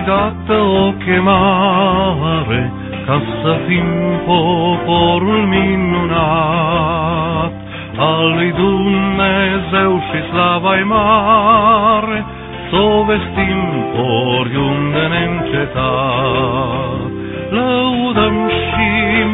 dată o chemare ca să fim poporul minunat al lui Dumnezeu și slava-i mare, s-o vestim oriunde neîncetat. Lăudăm și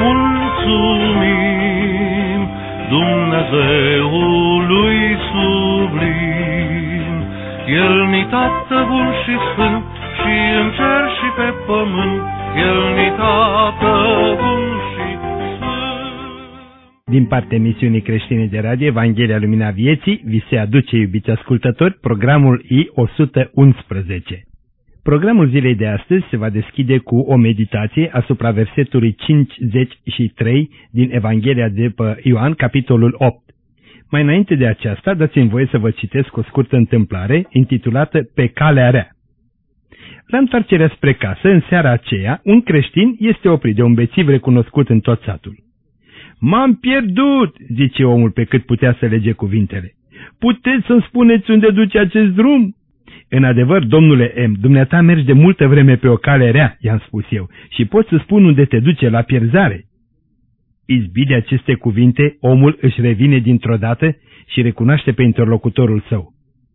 mulțumim Dumnezeului sublim. El-ni Tată bun și sfânt, și în cer și pe pământ, El-ni Tată bun și sfânt. Din partea emisiunii creștine de radio Evanghelia Lumina Vieții, vi se aduce, iubiți ascultători, programul I-111. Programul zilei de astăzi se va deschide cu o meditație asupra versetului 53 din Evanghelia de pe Ioan, capitolul 8. Mai înainte de aceasta, dați-mi voie să vă citesc o scurtă întâmplare intitulată Pe calea rea. La întoarcerea spre casă, în seara aceea, un creștin este oprit de un bețiv recunoscut în tot satul. "M-am pierdut," zice omul pe cât putea să lege cuvintele. "Puteți să-mi spuneți unde duce acest drum?" "În adevăr, domnule M., dumneata mergi de multă vreme pe o cale rea," i-am spus eu, "și pot să spun unde te duce la pierzare." Izbit de aceste cuvinte, omul își revine dintr-o dată și recunoaște pe interlocutorul său.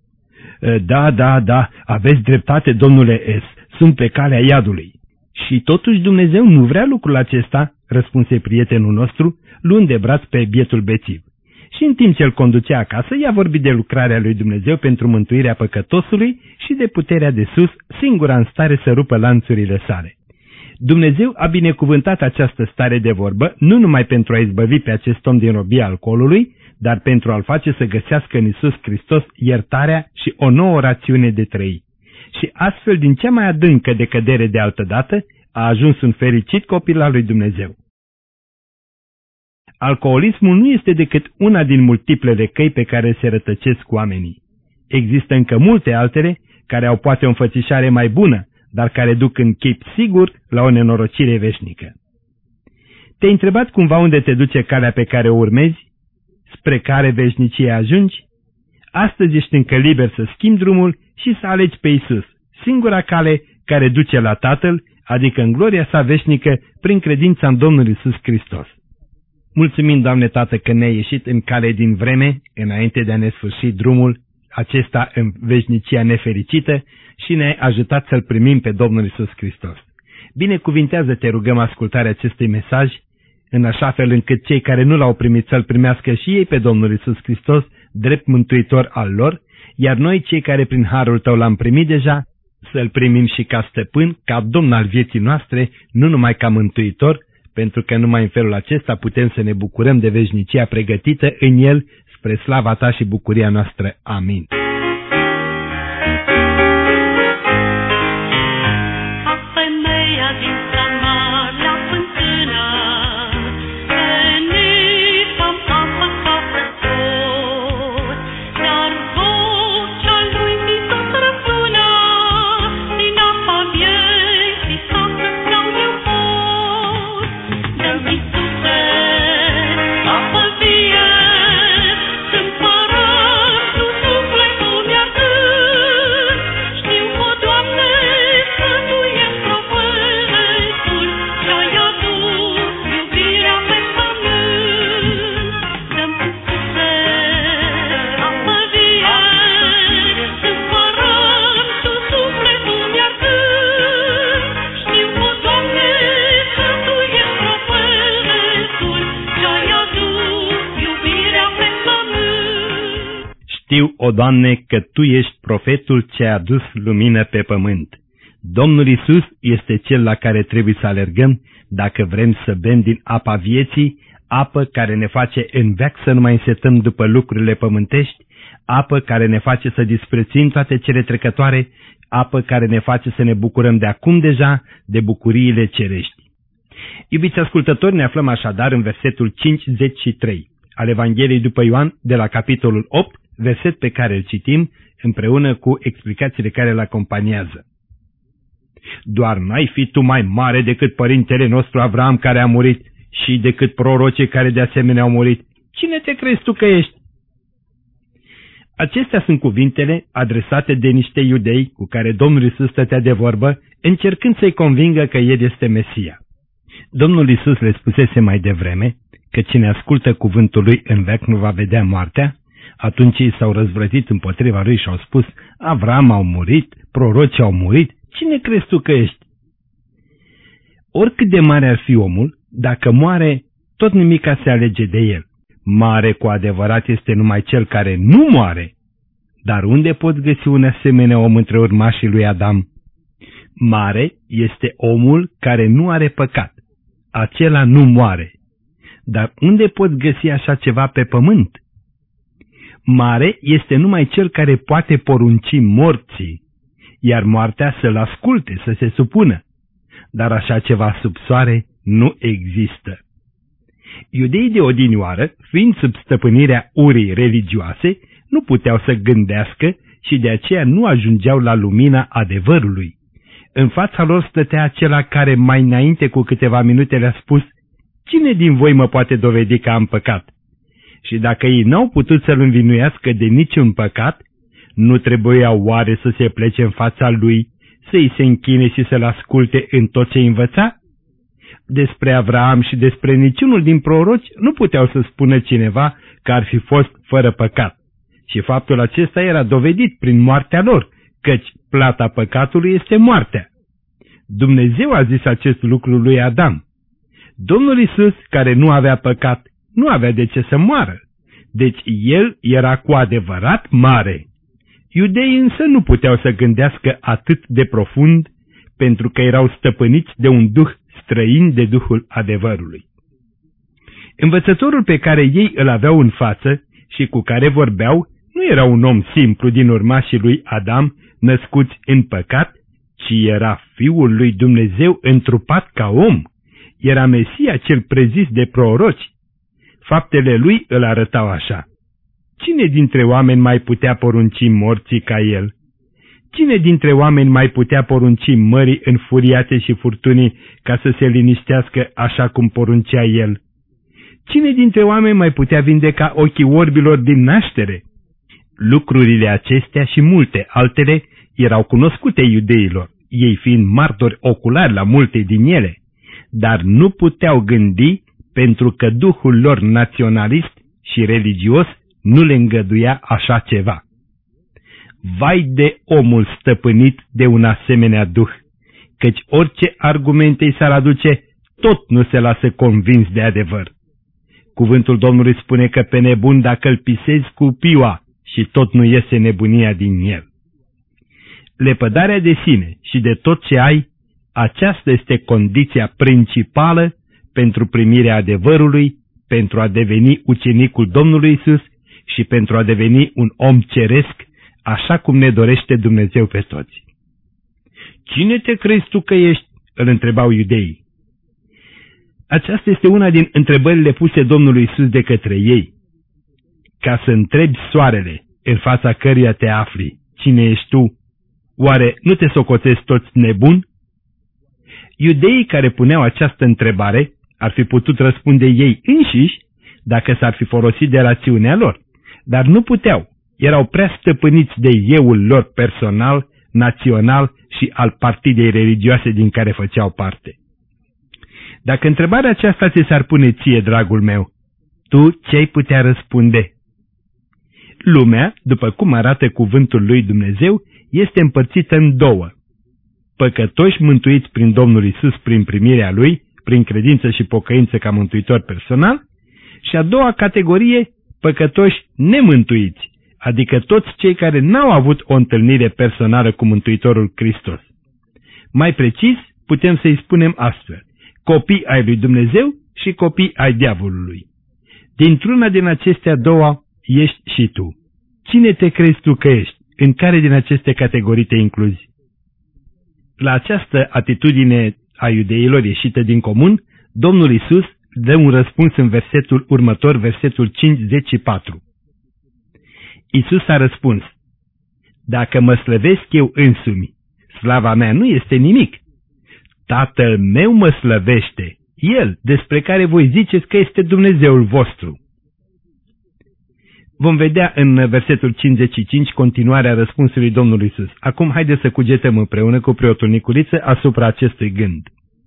Da, aveți dreptate, domnule S., sunt pe calea iadului." "Și totuși Dumnezeu nu vrea lucrul acesta," răspunse prietenul nostru, luând de braț pe bietul bețiv. Și în timp ce îl conducea acasă, i-a vorbit de lucrarea lui Dumnezeu pentru mântuirea păcătosului și de puterea de sus, singura în stare să rupă lanțurile sale. Dumnezeu a binecuvântat această stare de vorbă nu numai pentru a izbăvi pe acest om din robia alcoolului, dar pentru a-l face să găsească în Iisus Hristos iertarea și o nouă rațiune de trăi. Și astfel, din cea mai adâncă decădere de altădată, a ajuns un fericit copil al lui Dumnezeu. Alcoolismul nu este decât una din multiplele căi pe care se rătăcesc oamenii. Există încă multe altele care au poate o înfățișare mai bună, dar care duc în chip sigur la o nenorocire veșnică. Te-ai întrebat cumva unde te duce calea pe care o urmezi? Spre care veșnicie ajungi? Astăzi ești încă liber să schimbi drumul și să alegi pe Iisus, singura cale care duce la Tatăl, adică în gloria sa veșnică, prin credința în Domnul Iisus Hristos. Mulțumim, Doamne Tată, că ne-ai ieșit în cale din vreme, înainte de a ne sfârși drumul acesta în veșnicia nefericită, și ne-ai ajutat să-L primim pe Domnul Iisus Hristos. Binecuvintează-te, rugăm, ascultarea acestui mesaj, în așa fel încât cei care nu l-au primit să-L primească și ei pe Domnul Iisus Hristos, drept mântuitor al lor, iar noi, cei care prin harul Tău l-am primit deja, să-L primim și ca stăpân, ca Domn al vieții noastre, nu numai ca mântuitor, pentru că numai în felul acesta putem să ne bucurăm de veșnicia pregătită în El, spre slava Ta și bucuria noastră. Amin. Știu, o Doamne, că Tu ești profetul ce a adus lumină pe pământ. Domnul Iisus este Cel la care trebuie să alergăm dacă vrem să bem din apa vieții, apă care ne face în veac să nu mai însetăm după lucrurile pământești, apă care ne face să disprețuim toate cele trecătoare, apă care ne face să ne bucurăm de acum deja de bucuriile cerești. Iubiți ascultători, ne aflăm așadar în versetul 53 al Evangheliei după Ioan, de la capitolul 8, verset pe care îl citim împreună cu explicațiile care îl acompaniază. Doar n-ai fi tu mai mare decât părintele nostru Avram care a murit și decât prorocii care de asemenea au murit. Cine te crezi tu că ești? Acestea sunt cuvintele adresate de niște iudei cu care Domnul Iisus stătea de vorbă, încercând să-i convingă că El este Mesia. Domnul Iisus le spusese mai devreme că cine ascultă cuvântul Lui în veac nu va vedea moartea. Atunci ei s-au răzvrătit împotriva Lui și au spus: Avram a murit, prorocii au murit, cine crezi tu că ești? Oricât de mare ar fi omul, dacă moare, tot nimica se alege de el. Mare cu adevărat este numai cel care nu moare. Dar unde poți găsi un asemenea om între urmașii lui Adam? Mare este omul care nu are păcat. Acela nu moare. Dar unde poți găsi așa ceva pe pământ? Mare este numai cel care poate porunci morții, iar moartea să-l asculte, să se supună. Dar așa ceva sub soare nu există. Iudeii de odinioară, fiind sub stăpânirea urii religioase, nu puteau să gândească și de aceea nu ajungeau la lumina adevărului. În fața lor stătea acela care mai înainte cu câteva minute le-a spus: Cine din voi mă poate dovedi că am păcat? Și dacă ei n-au putut să-l învinuiască de niciun păcat, nu trebuia oare să se plece în fața lui, să-i se închine și să-l asculte în tot ce învăța? Despre Avraam și despre niciunul din proroci nu puteau să spună cineva că ar fi fost fără păcat. Și faptul acesta era dovedit prin moartea lor, căci plata păcatului este moartea. Dumnezeu a zis acest lucru lui Adam. Domnul Iisus, care nu avea păcat, nu avea de ce să moară. Deci el era cu adevărat mare. Iudeii însă nu puteau să gândească atât de profund, pentru că erau stăpâniți de un duh străin de Duhul adevărului. Învățătorul pe care ei îl aveau în față și cu care vorbeau nu era un om simplu din urmașii lui Adam, născuți în păcat, ci era Fiul lui Dumnezeu întrupat ca om. Era Mesia cel prezis de proroci. Faptele lui îl arătau așa: Cine dintre oameni mai putea porunci morții ca el? Cine dintre oameni mai putea porunci mării înfuriate și furtunii ca să se liniștească așa cum poruncea el? Cine dintre oameni mai putea vindeca ochii orbilor din naștere? Lucrurile acestea și multe altele erau cunoscute iudeilor, ei fiind martori oculari la multe din ele, dar nu puteau gândi pentru că duhul lor naționalist și religios nu le îngăduia așa ceva. Vai de omul stăpânit de un asemenea duh, căci orice argumente îi s-ar aduce, tot nu se lasă convins de adevăr. Cuvântul Domnului spune că pe nebun dacă îl pisezi cu piua și tot nu iese nebunia din el. Lepădarea de sine și de tot ce ai, aceasta este condiția principală pentru primirea adevărului, pentru a deveni ucenicul Domnului Iisus și pentru a deveni un om ceresc, așa cum ne dorește Dumnezeu pe toți. Cine te crezi tu că ești? Îl întrebau iudeii. Aceasta este una din întrebările puse Domnului Iisus de către ei. Ca să întrebi soarele în fața căruia te afli, cine ești tu, oare nu te socotezi toți nebun? Iudeii care puneau această întrebare ar fi putut răspunde ei înșiși dacă s-ar fi folosit de rațiunea lor, dar nu puteau. Erau prea stăpâniți de euul lor personal, național și al partidei religioase din care făceau parte. Dacă întrebarea aceasta ți s-ar pune ție, dragul meu, tu ce ai putea răspunde? Lumea, după cum arată cuvântul lui Dumnezeu, este împărțită în două: păcătoși mântuiți prin Domnul Iisus prin primirea Lui, prin credință și pocăință ca mântuitor personal, și a doua categorie, păcătoși nemântuiți, adică toți cei care n-au avut o întâlnire personală cu Mântuitorul Hristos. Mai precis, putem să-i spunem astfel: copii ai lui Dumnezeu și copii ai diavolului. Dintr-una din acestea două ești și tu. Cine te crezi tu că ești? În care din aceste categorii te incluzi? La această atitudine a iudeilor ieșită din comun, Domnul Iisus dă un răspuns în versetul următor, versetul 54. Iisus a răspuns: Dacă mă slăvesc eu însumi, slava mea nu este nimic. Tatăl meu mă slăvește, El, despre care voi ziceți că este Dumnezeul vostru. Vom vedea în versetul 55 continuarea răspunsului Domnului Iisus. Acum haideți să cugetăm împreună cu preotul Nicuriță asupra acestui gând.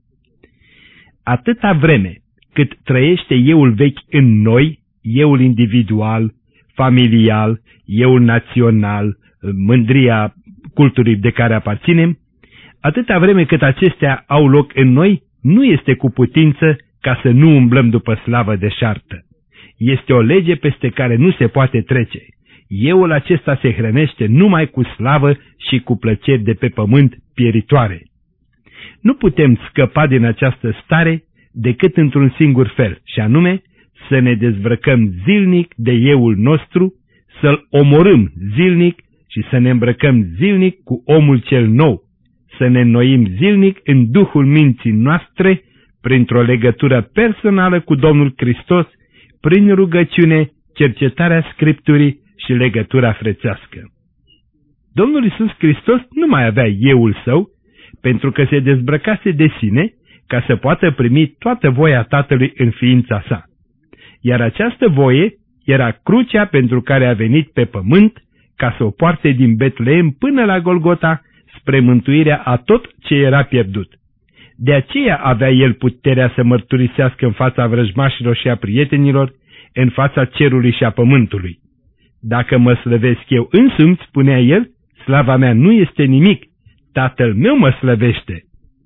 Atâta vreme cât trăiește euul vechi în noi, euul individual, familial, euul național, mândria cultului de care aparținem, atâta vreme cât acestea au loc în noi, nu este cu putință ca să nu umblăm după slavă deșartă. Este o lege peste care nu se poate trece. Euul acesta se hrănește numai cu slavă și cu plăceri de pe pământ pieritoare. Nu putem scăpa din această stare decât într-un singur fel, și anume să ne dezbrăcăm zilnic de euul nostru, să-l omorâm zilnic și să ne îmbrăcăm zilnic cu omul cel nou, să ne înnoim zilnic în duhul minții noastre, printr-o legătură personală cu Domnul Hristos, prin rugăciune, cercetarea Scripturii și legătura frățească. Domnul Iisus Hristos nu mai avea euul său, pentru că se dezbrăcase de sine ca să poată primi toată voia Tatălui în ființa sa. Iar această voie era crucea pentru care a venit pe pământ ca să o poarte din Betleem până la Golgota spre mântuirea a tot ce era pierdut. De aceea avea el puterea să mărturisească în fața vrăjmașilor și a prietenilor, în fața cerului și a pământului. Dacă mă slăvesc eu însumi, spunea el, slava mea nu este nimic, Tatăl meu mă slăvește.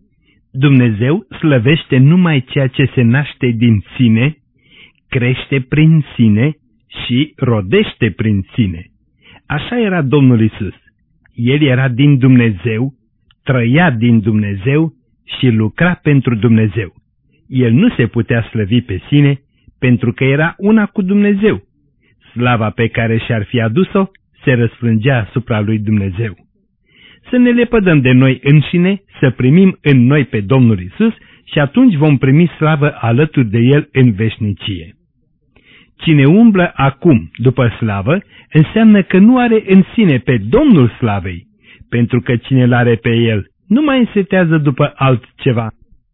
Dumnezeu slăvește numai ceea ce se naște din sine, crește prin sine și rodește prin sine. Așa era Domnul Iisus. El era din Dumnezeu, trăia din Dumnezeu și lucra pentru Dumnezeu. El nu se putea slăvi pe sine pentru că era una cu Dumnezeu. Slava pe care și-ar fi adus-o se răsfrângea asupra lui Dumnezeu. Să ne lepădăm de noi înșine, să primim în noi pe Domnul Iisus și atunci vom primi slavă alături de El în veșnicie. Cine umblă acum după slavă înseamnă că nu are în sine pe Domnul slavei, pentru că cine l-are pe El nu mai însetează după altceva.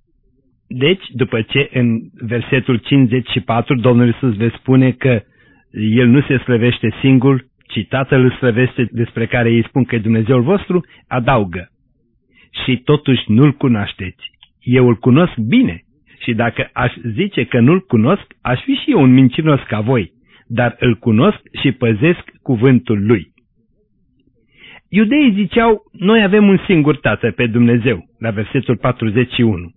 Deci, după ce în versetul 54 Domnul Iisus le spune că El nu se slăvește singur, ci Tatăl îl slăvește, despre care ei spun că e Dumnezeul vostru, adaugă: și totuși nu-L cunoașteți. Eu îl cunosc bine și dacă aș zice că nu-L cunosc, aș fi și eu un mincinos ca voi, dar îl cunosc și păzesc cuvântul Lui. Iudeii ziceau: noi avem un singur Tată, pe Dumnezeu, la versetul 41.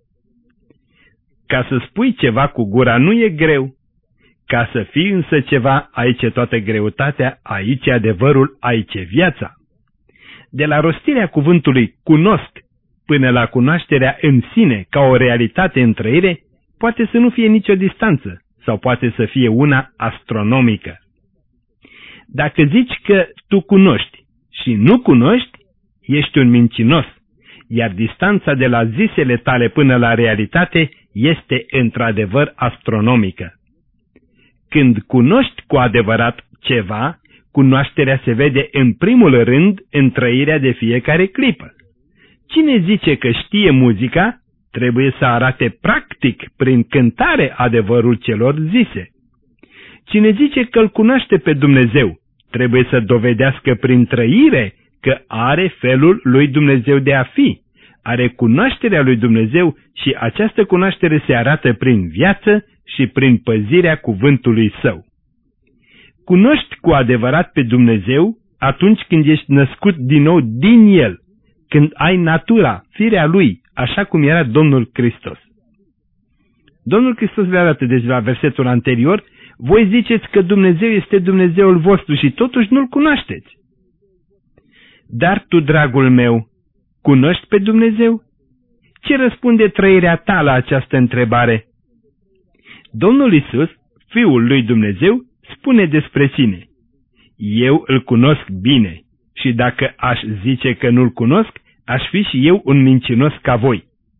Ca să spui ceva cu gura nu e greu, ca să fii însă ceva, aici e toată greutatea, aici e adevărul, aici e viața. De la rostirea cuvântului cunosc până la cunoașterea în sine ca o realitate în trăire, poate să nu fie nicio distanță sau poate să fie una astronomică. Dacă zici că tu cunoști și nu cunoști, ești un mincinos, iar distanța de la zisele tale până la realitate este într-adevăr astronomică. Când cunoști cu adevărat ceva, cunoașterea se vede în primul rând în trăirea de fiecare clipă. Cine zice că știe muzica, trebuie să arate practic prin cântare adevărul celor zise. Cine zice că îl cunoaște pe Dumnezeu, trebuie să dovedească prin trăire că are felul lui Dumnezeu de a fi, are cunoașterea lui Dumnezeu și această cunoaștere se arată prin viață și prin păzirea cuvântului Său. Cunoști cu adevărat pe Dumnezeu atunci când ești născut din nou din El, când ai natura, firea Lui, așa cum era Domnul Hristos. Domnul Hristos le arată deci la versetul anterior: voi ziceți că Dumnezeu este Dumnezeul vostru și totuși nu-L cunoașteți. Dar tu, dragul meu, cunoști pe Dumnezeu? Ce răspunde trăirea ta la această întrebare? Domnul Iisus, Fiul lui Dumnezeu, spune despre sine: eu îl cunosc bine și dacă aș zice că nu-l cunosc, aș fi și eu un mincinos ca voi.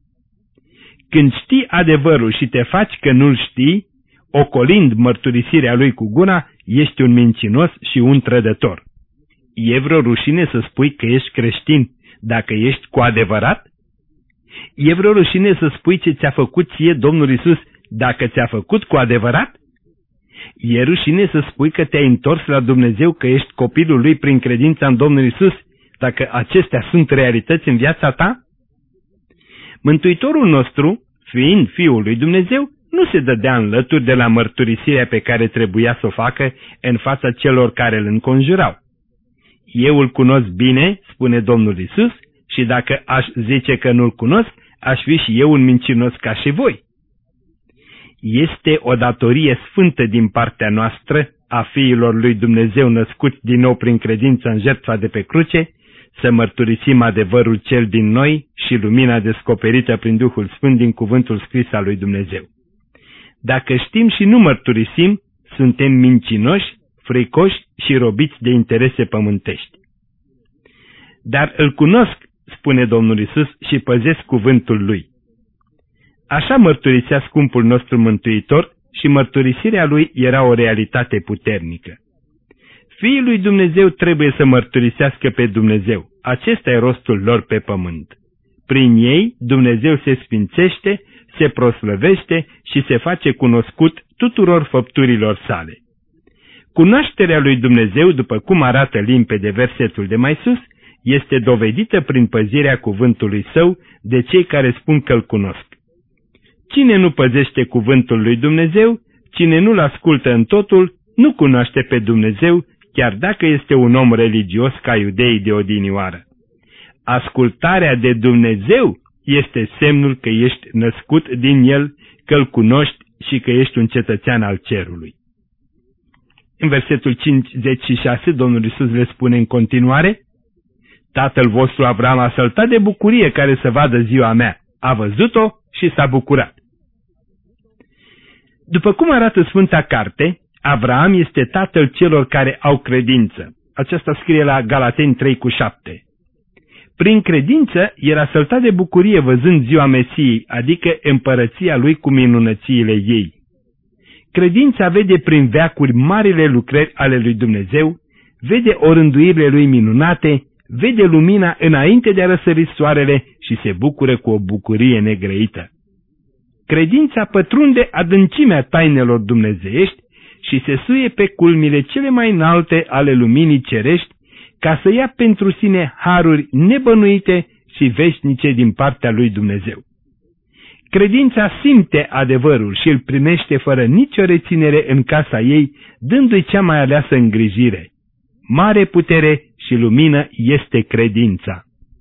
Când știi adevărul și te faci că nu-l știi, ocolind mărturisirea lui cu gura, ești un mincinos și un trădător. E vreo rușine să spui că ești creștin dacă ești cu adevărat? E vreo rușine să spui ce ți-a făcut ție Domnul Iisus dacă ți-a făcut cu adevărat? E rușine să spui că te-ai întors la Dumnezeu, că ești copilul Lui prin credința în Domnul Iisus, dacă acestea sunt realități în viața ta? Mântuitorul nostru, fiind Fiul lui Dumnezeu, nu se dădea în lături de la mărturisirea pe care trebuia să o facă în fața celor care îl înconjurau. Eu îl cunosc bine, spune Domnul Iisus, și dacă aș zice că nu-l cunosc, aș fi și eu un mincinos ca și voi. Este o datorie sfântă din partea noastră, a fiilor lui Dumnezeu născuți din nou prin credință în jertfa de pe cruce, să mărturisim adevărul cel din noi și lumina descoperită prin Duhul Sfânt din cuvântul scris al lui Dumnezeu. Dacă știm și nu mărturisim, suntem mincinoși, fricoși și robiți de interese pământești. Dar îl cunosc, spune Domnul Iisus, și păzesc cuvântul Lui. Așa mărturisea scumpul nostru Mântuitor și mărturisirea Lui era o realitate puternică. Fiii lui Dumnezeu trebuie să mărturisească pe Dumnezeu. Acesta e rostul lor pe pământ. Prin ei Dumnezeu se sfințește, se proslăvește și se face cunoscut tuturor făpturilor sale. Cunoașterea lui Dumnezeu, după cum arată limpede versetul de mai sus, este dovedită prin păzirea cuvântului Său de cei care spun că îl cunosc. Cine nu păzește cuvântul lui Dumnezeu, cine nu-l ascultă în totul, nu cunoaște pe Dumnezeu, chiar dacă este un om religios ca iudeii de odinioară. Ascultarea de Dumnezeu este semnul că ești născut din El, că îl cunoști și că ești un cetățean al cerului. În versetul 56, Domnul Iisus le spune în continuare: Tatăl vostru Avram a săltat de bucurie care să vadă ziua mea. A văzut-o și s-a bucurat. După cum arată Sfânta Carte, Avram este tatăl celor care au credință. Aceasta scrie la Galateni 3:7. Prin credință era săltat de bucurie văzând ziua Mesiei, adică împărăția lui cu minunățiile ei. Credința vede prin veacuri marile lucrări ale lui Dumnezeu, vede orânduirile lui minunate, vede lumina înainte de a răsări soarele și se bucură cu o bucurie negrăită. Credința pătrunde adâncimea tainelor dumnezeiești și se suie pe culmile cele mai înalte ale luminii cerești, ca să ia pentru sine haruri nebănuite și veșnice din partea lui Dumnezeu. Credința simte adevărul și îl primește fără nicio reținere în casa ei, dându-i cea mai aleasă îngrijire. Mare putere și lumină este credința.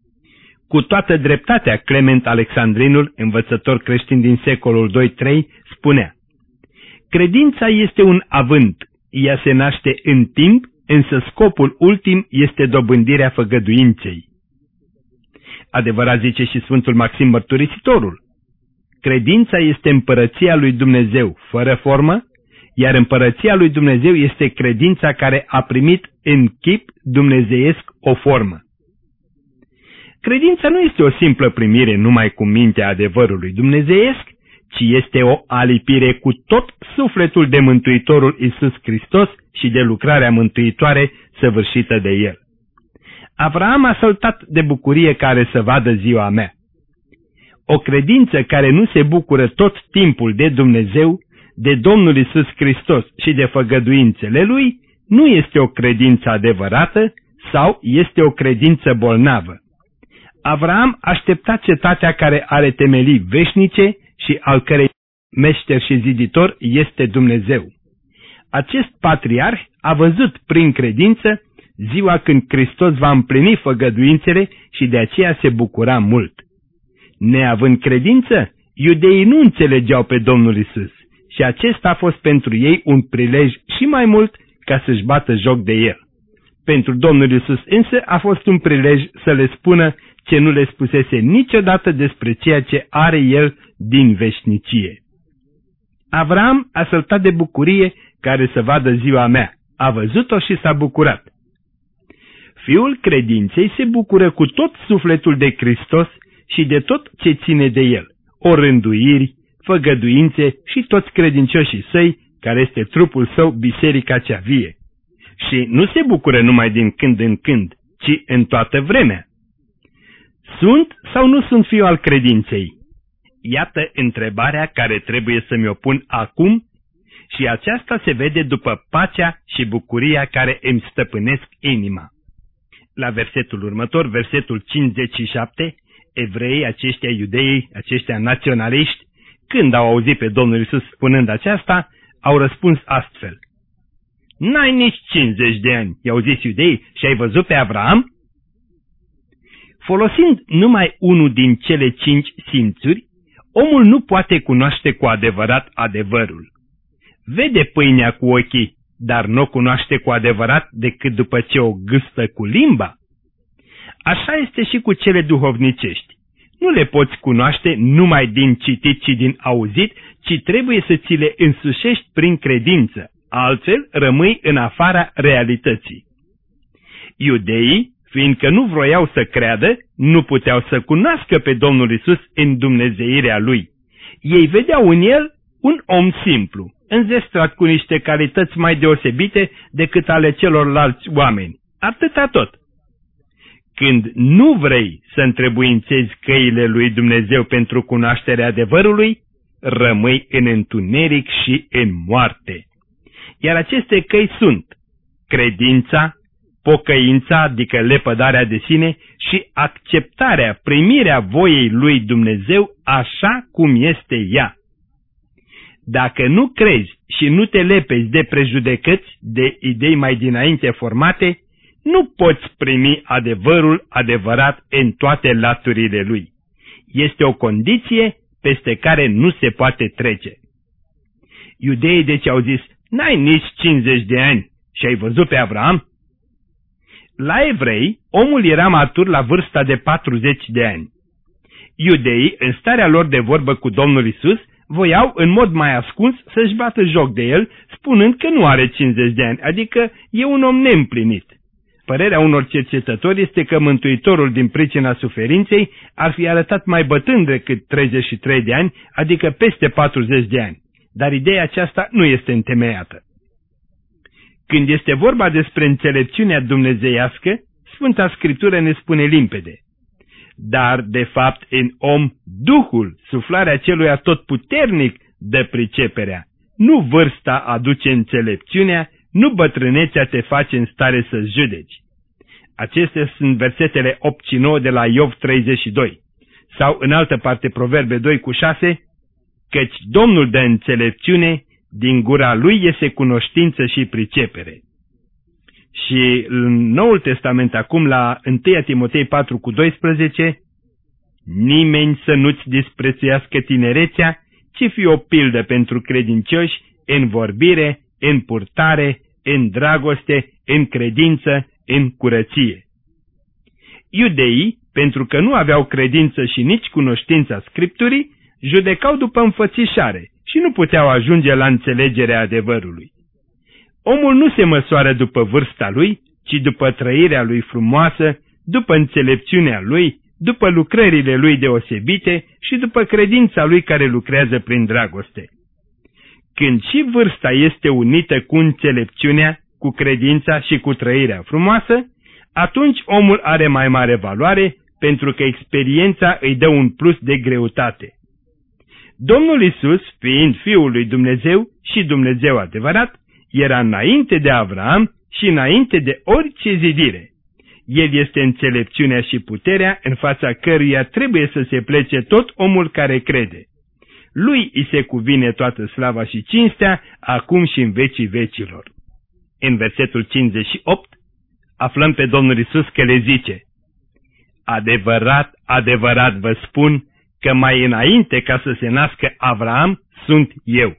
Cu toată dreptatea, Clement Alexandrinul, învățător creștin din secolul II-III, spunea: Credința este un avânt, ea se naște în timp, însă scopul ultim este dobândirea făgăduinței. Adevărat zice și Sfântul Maxim Mărturisitorul: Credința este împărăția lui Dumnezeu, fără formă, iar împărăția lui Dumnezeu este credința care a primit în chip dumnezeiesc o formă. Credința nu este o simplă primire numai cu mintea adevărului dumnezeiesc, ci este o alipire cu tot sufletul de Mântuitorul Iisus Hristos și de lucrarea mântuitoare săvârșită de El. Avraam a săltat de bucurie care să vadă ziua mea. O credință care nu se bucură tot timpul de Dumnezeu, de Domnul Iisus Hristos și de făgăduințele Lui, nu este o credință adevărată sau este o credință bolnavă. Avraam aștepta cetatea care are temelii veșnice și al cărei meșter și ziditor este Dumnezeu. Acest patriarh a văzut prin credință ziua când Hristos va împlini făgăduințele și de aceea se bucura mult. Neavând credință, iudeii nu înțelegeau pe Domnul Iisus și acesta a fost pentru ei un prilej și mai mult ca să-și bată joc de El. Pentru Domnul Iisus însă a fost un prilej să le spună ce nu le spusese niciodată despre ceea ce are El din veșnicie. Avram a săltat de bucurie care să vadă ziua mea, a văzut-o și s-a bucurat. Fiul credinței se bucură cu tot sufletul de Hristos și de tot ce ține de El, orânduiri, făgăduințe și toți credincioșii săi, care este trupul său, biserica cea vie. Și nu se bucură numai din când în când, ci în toată vremea. Sunt sau nu sunt fiu al credinței? Iată întrebarea care trebuie să mi-o pun acum și aceasta se vede după pacea și bucuria care îmi stăpânesc inima. La versetul următor, versetul 57, evreii, aceștia iudeii, aceștia naționaliști, când au auzit pe Domnul Iisus spunând aceasta, au răspuns astfel: N-ai nici 50 de ani, i-au zis iudeii, și ai văzut pe Avraam? Folosind numai unul din cele 5 simțuri, omul nu poate cunoaște cu adevărat adevărul. Vede pâinea cu ochii, dar nu o cunoaște cu adevărat decât după ce o gâstă cu limba. Așa este și cu cele duhovnicești. Nu le poți cunoaște numai din citit și din auzit, ci trebuie să ți le însușești prin credință, altfel rămâi în afara realității. Iudeii, fiindcă nu vroiau să creadă, nu puteau să cunoască pe Domnul Iisus în dumnezeirea Lui. Ei vedeau în El un om simplu, înzestrat cu niște calități mai deosebite decât ale celorlalți oameni. Atâta tot. Când nu vrei să întrebuințezi căile lui Dumnezeu pentru cunoașterea adevărului, rămâi în întuneric și în moarte. Iar aceste căi sunt credința, pocăința, adică lepădarea de sine, și acceptarea, primirea voiei lui Dumnezeu așa cum este ea. Dacă nu crezi și nu te lepezi de prejudecăți, de idei mai dinainte formate, nu poți primi adevărul adevărat în toate laturile lui. Este o condiție peste care nu se poate trece. Iudeii deci au zis: N-ai nici 50 de ani și ai văzut pe Avraam? La evrei, omul era matur la vârsta de 40 de ani. Iudeii, în starea lor de vorbă cu Domnul Iisus, voiau în mod mai ascuns să-și bată joc de el, spunând că nu are 50 de ani, adică e un om neîmplinit. Părerea unor cercetători este că Mântuitorul, din pricina suferinței, ar fi arătat mai bătrân decât 33 de ani, adică peste 40 de ani. Dar ideea aceasta nu este întemeiată. Când este vorba despre înțelepciunea dumnezeiască, Sfânta Scriptură ne spune limpede: Dar, de fapt, în om, Duhul, suflarea celui atotputernic, dă priceperea. Nu vârsta aduce înțelepciunea, nu bătrânețea te face în stare să judeci. Acestea sunt versetele 8 și 9 de la Iov 32. Sau, în altă parte, Proverbe 2:6, căci Domnul dă înțelepciune, din gura lui iese cunoștință și pricepere. Și în Noul Testament, acum la 1 Timotei 4:12, nimeni să nu-ți disprețuiască tinerețea, ci fii o pildă pentru credincioși în vorbire, în purtare, în dragoste, în credință, în curăție. Iudeii, pentru că nu aveau credință și nici cunoștința Scripturii, judecau după înfățișare și nu puteau ajunge la înțelegerea adevărului. Omul nu se măsoară după vârsta lui, ci după trăirea lui frumoasă, după înțelepciunea lui, după lucrările lui deosebite și după credința lui care lucrează prin dragoste. Când și vârsta este unită cu înțelepciunea, cu credința și cu trăirea frumoasă, atunci omul are mai mare valoare, pentru că experiența îi dă un plus de greutate. Domnul Iisus, fiind Fiul lui Dumnezeu și Dumnezeu adevărat, era înainte de Avraam și înainte de orice zidire. El este înțelepciunea și puterea în fața căruia trebuie să se plece tot omul care crede. Lui îi se cuvine toată slava și cinstea, acum și în vecii vecilor. În versetul 58 aflăm pe Domnul Iisus că le zice: Adevărat, adevărat vă spun că mai înainte ca să se nască Avraam, sunt eu.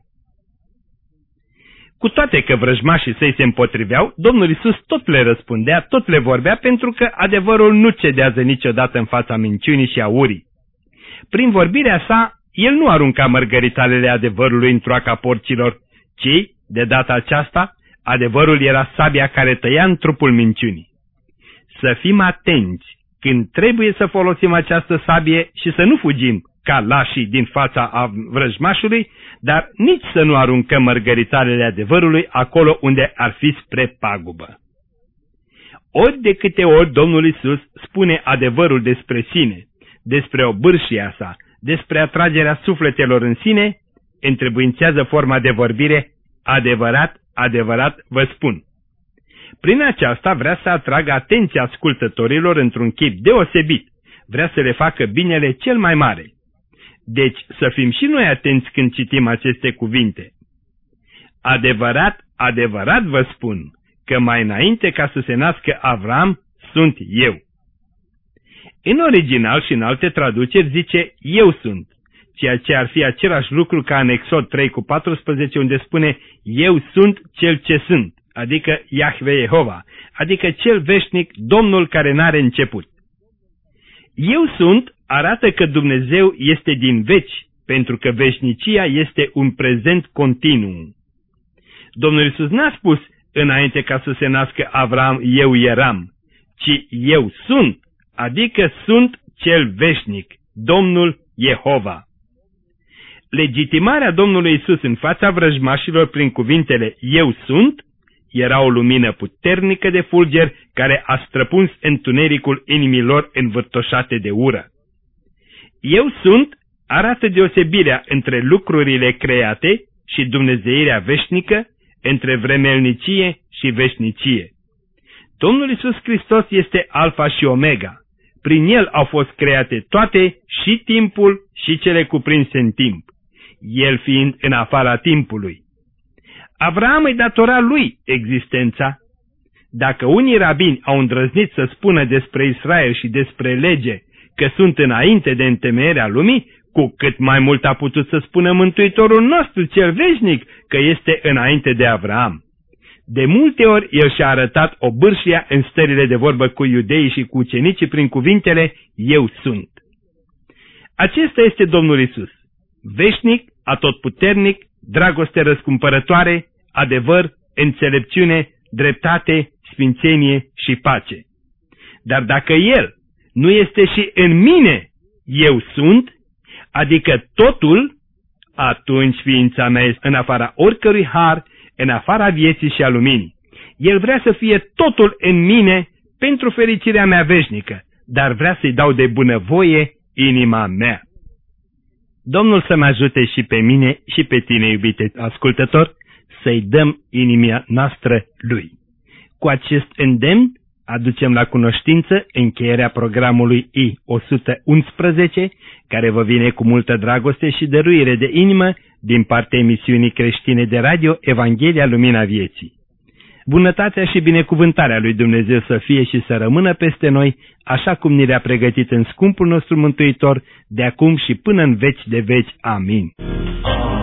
Cu toate că vrăjmașii săi se împotriveau, Domnul Iisus tot le răspundea, tot le vorbea, pentru că adevărul nu cedează niciodată în fața minciunii și a urii. Prin vorbirea sa, el nu arunca mărgăritalele adevărului în troaca porcilor, ci, de data aceasta, adevărul era sabia care tăia în trupul minciunii. Să fim atenți când trebuie să folosim această sabie și să nu fugim ca lașii din fața vrăjmașului, dar nici să nu aruncăm mărgăritalele adevărului acolo unde ar fi spre pagubă. Ori de câte ori Domnul Iisus spune adevărul despre sine, despre obârșia sa, despre atragerea sufletelor în sine, întrebuințează forma de vorbire Adevărat, adevărat vă spun. Prin aceasta vrea să atragă atenția ascultătorilor într-un chip deosebit, vrea să le facă binele cel mai mare. Deci să fim și noi atenți când citim aceste cuvinte. Adevărat, adevărat vă spun, că mai înainte ca să se nască Avram, sunt eu. În original și în alte traduceri zice eu sunt, ceea ce ar fi același lucru ca în Exod 3:14, unde spune eu sunt cel ce sunt, adică Iahve Jehova, adică cel veșnic, Domnul care n-are început. Eu sunt arată că Dumnezeu este din veci, pentru că veșnicia este un prezent continuu. Domnul Iisus n-a spus înainte ca să se nască Avram, eu eram, ci eu sunt, adică sunt cel veșnic, Domnul Jehova. Legitimarea Domnului Iisus în fața vrăjmașilor prin cuvintele eu sunt era o lumină puternică de fulger care a străpuns întunericul inimilor învârtoșate de ură. Eu sunt arată deosebirea între lucrurile create și dumnezeirea veșnică, între vremelnicie și veșnicie. Domnul Iisus Hristos este Alfa și Omega. Prin El au fost create toate, și timpul și cele cuprinse în timp, El fiind în afara timpului. Avraam îi datora lui existența. Dacă unii rabini au îndrăznit să spună despre Israel și despre lege că sunt înainte de întemeierea lumii, cu cât mai mult a putut să spună Mântuitorul nostru cel veșnic că este înainte de Avraam. De multe ori el și-a arătat obârșia în stările de vorbă cu iudeii și cu ucenicii prin cuvintele eu sunt. Acesta este Domnul Iisus, veșnic, atotputernic, dragoste răscumpărătoare, adevăr, înțelepciune, dreptate, sfințenie și pace. Dar dacă El nu este și în mine, eu sunt, adică totul, atunci ființa mea este în afara oricărui har, în afara vieții și a luminii. El vrea să fie totul în mine pentru fericirea mea veșnică, dar vrea să-i dau de bunăvoie inima mea. Domnul să mă ajute și pe mine și pe tine, iubite ascultător, să-i dăm inima noastră Lui. Cu acest îndemn aducem la cunoștință încheierea programului I-111, care vă vine cu multă dragoste și dăruire de inimă din partea emisiunii creștine de radio Evanghelia Lumina Vieții. Bunătatea și binecuvântarea lui Dumnezeu să fie și să rămână peste noi, așa cum ni le-a pregătit în scumpul nostru Mântuitor, de acum și până în veci de veci. Amin.